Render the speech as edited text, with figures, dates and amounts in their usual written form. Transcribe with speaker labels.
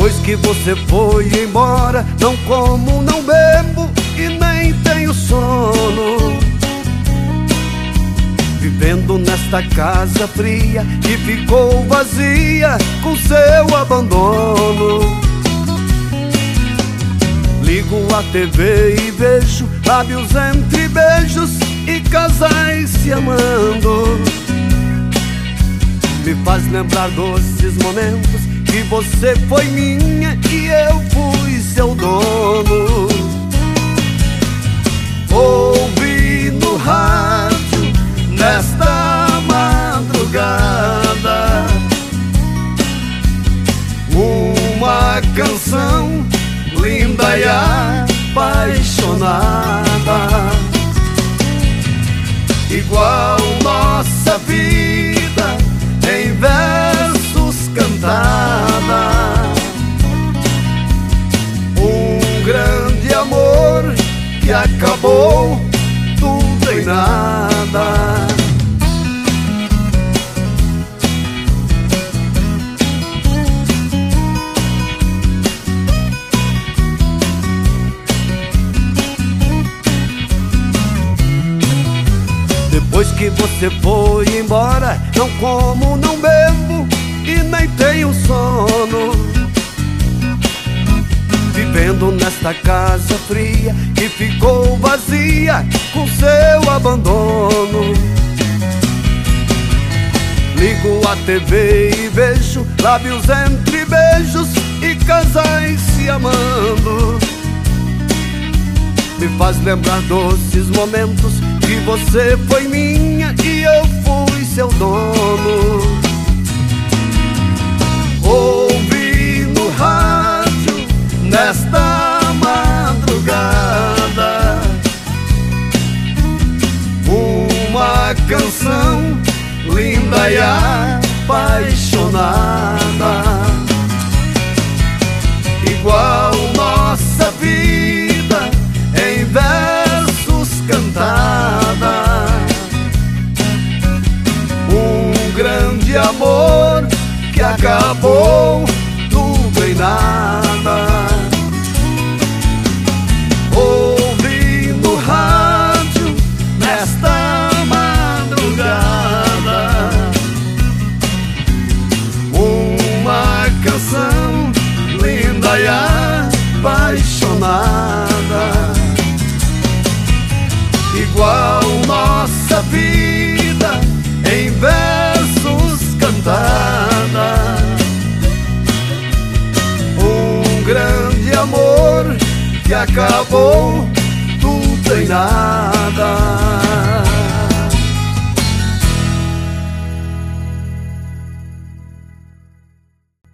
Speaker 1: Depois que você foi embora, não como, não bebo e nem tenho sono, vivendo nesta casa fria que ficou vazia com seu abandono. Ligo a TV e vejo lábios entre beijos e casais se amando. Me faz lembrar doces momentos que você foi minha e eu fui seu dono. Ouvi no rádio nesta madrugada uma canção linda e apaixonada, igual nossa vida em versos cantada. Um grande amor que acabou tudo em nada. Depois que você foi embora, não como, não bebo e nem tenho sono, vivendo nesta casa fria que ficou vazia com seu abandono. Ligo a TV e vejo lábios entre beijos e casais se amando. Me faz lembrar doces momentos que você foi minha e eu fui seu dono. Ouvi no rádio nesta madrugada uma canção linda e apaixonada, igual nossa vida em versos cantada. Um grande amor que acabou tudo em nada. Ouvi no rádio nesta madrugada uma canção linda e apaixonada, igual nossa vida em versos cantada. Um grande amor que acabou tudo em nada.